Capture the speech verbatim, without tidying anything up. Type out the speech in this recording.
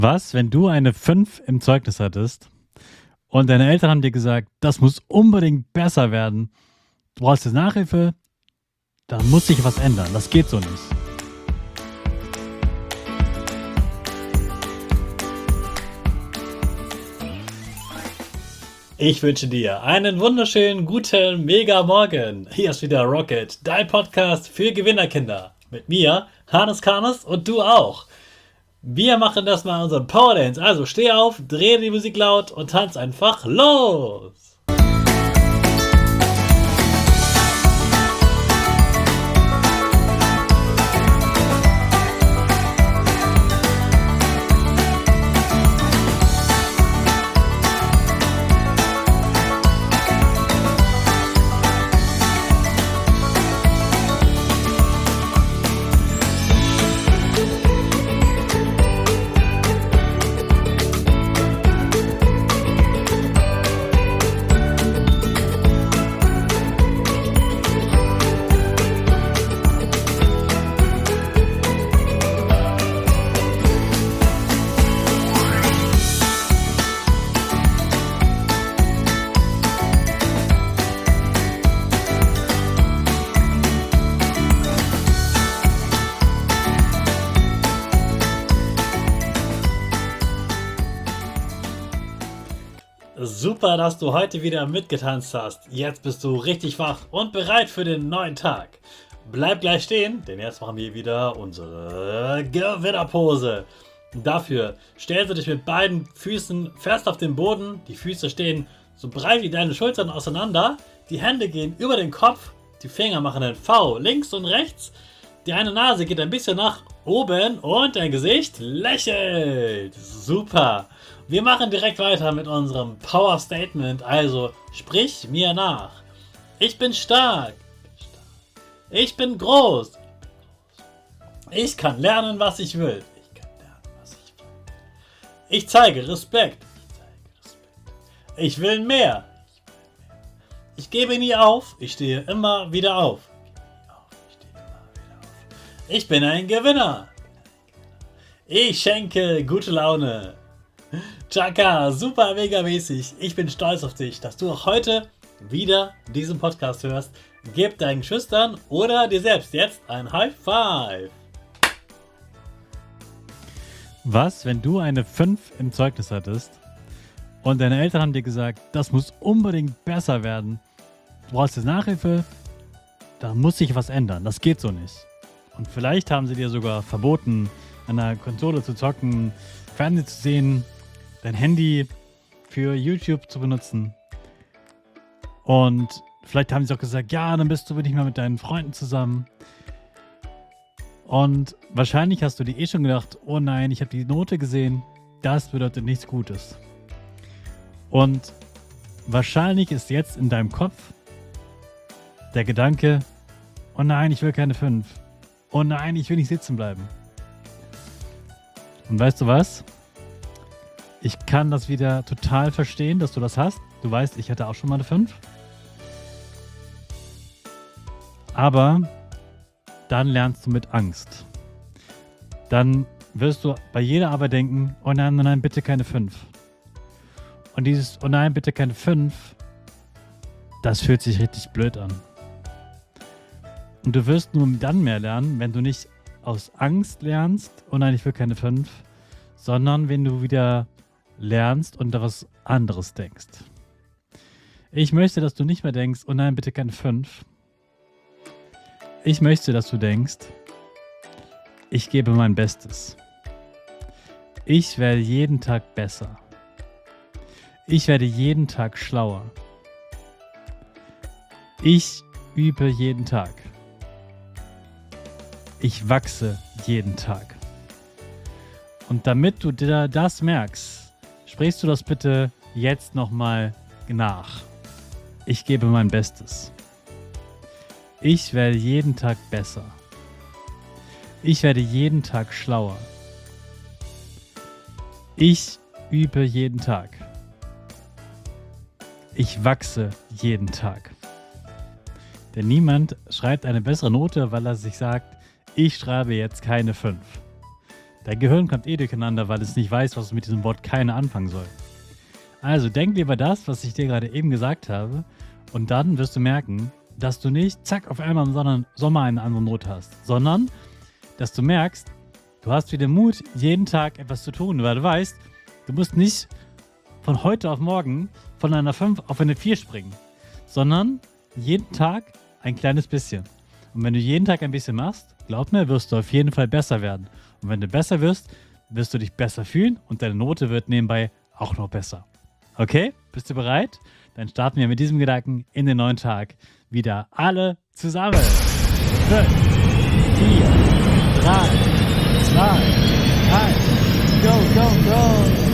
Was, wenn du eine fünf im Zeugnis hattest und deine Eltern haben dir gesagt, das muss unbedingt besser werden, du brauchst jetzt Nachhilfe, dann muss sich was ändern, das geht so nicht. Ich wünsche dir einen wunderschönen, guten, mega Morgen. Hier ist wieder Rocket, dein Podcast für Gewinnerkinder. Mit mir, Hannes Karnes und du auch. Wir machen das mal unseren Power Dance. Also steh auf, dreh die Musik laut und tanz einfach los. Super, dass du heute wieder mitgetanzt hast. Jetzt bist du richtig wach und bereit für den neuen Tag. Bleib gleich stehen, denn jetzt machen wir wieder unsere Gewinnerpose. Dafür stellst du dich mit beiden Füßen fest auf den Boden. Die Füße stehen so breit wie deine Schultern auseinander. Die Hände gehen über den Kopf. Die Finger machen ein V links und rechts. Die eine Nase geht ein bisschen nach oben und dein Gesicht lächelt. Super. Wir machen direkt weiter mit unserem Power Statement. Also sprich mir nach. Ich bin stark. Ich bin groß. Ich kann lernen, was ich will. Ich kann lernen, was ich will. Ich zeige Respekt. Ich will mehr. Ich gebe nie auf. Ich stehe immer wieder auf. Ich bin ein Gewinner. Ich schenke gute Laune. Chaka, super mega mäßig. Ich bin stolz auf dich, dass du auch heute wieder diesen Podcast hörst. Gib deinen Geschwistern oder dir selbst jetzt ein High Five. Was, wenn du eine fünf im Zeugnis hattest und deine Eltern haben dir gesagt, das muss unbedingt besser werden, du brauchst jetzt Nachhilfe, da muss sich was ändern, das geht so nicht. Und vielleicht haben sie dir sogar verboten, an der Konsole zu zocken, Fernsehen zu sehen, dein Handy für YouTube zu benutzen. Und vielleicht haben sie auch gesagt, ja, dann bist du nicht mehr mit deinen Freunden zusammen. Und wahrscheinlich hast du dir eh schon gedacht, oh nein, ich habe die Note gesehen, das bedeutet nichts Gutes. Und wahrscheinlich ist jetzt in deinem Kopf der Gedanke, oh nein, ich will keine fünf. Oh nein, ich will nicht sitzen bleiben. Und weißt du was? Ich kann das wieder total verstehen, dass du das hast. Du weißt, ich hatte auch schon mal eine fünf. Aber dann lernst du mit Angst. Dann wirst du bei jeder Arbeit denken, oh nein, oh nein, bitte keine fünf. Und dieses, oh nein, bitte keine fünf, das fühlt sich richtig blöd an. Und du wirst nur dann mehr lernen, wenn du nicht aus Angst lernst, oh nein, ich will keine fünf, sondern wenn du wieder lernst und da was anderes denkst. Ich möchte, dass du nicht mehr denkst, oh nein, bitte keine fünf. Ich möchte, dass du denkst, ich gebe mein Bestes. Ich werde jeden Tag besser. Ich werde jeden Tag schlauer. Ich übe jeden Tag. Ich wachse jeden Tag. Und damit du dir das merkst, sprichst du das bitte jetzt nochmal nach. Ich gebe mein Bestes. Ich werde jeden Tag besser. Ich werde jeden Tag schlauer. Ich übe jeden Tag. Ich wachse jeden Tag. Denn niemand schreibt eine bessere Note, weil er sich sagt, ich schreibe jetzt keine fünf. Dein Gehirn kommt eh durcheinander, weil es nicht weiß, was es mit diesem Wort keine anfangen soll. Also denk lieber das, was ich dir gerade eben gesagt habe, und dann wirst du merken, dass du nicht zack auf einmal im Sommer eine andere Note hast, sondern dass du merkst, du hast wieder Mut, jeden Tag etwas zu tun, weil du weißt, du musst nicht von heute auf morgen von einer fünf auf eine vier springen, sondern jeden Tag ein kleines bisschen. Und wenn du jeden Tag ein bisschen machst, glaub mir, wirst du auf jeden Fall besser werden. Und wenn du besser wirst, wirst du dich besser fühlen und deine Note wird nebenbei auch noch besser. Okay? Bist du bereit? Dann starten wir mit diesem Gedanken in den neuen Tag wieder alle zusammen. fünf, vier, drei, zwei, eins, go, go, go!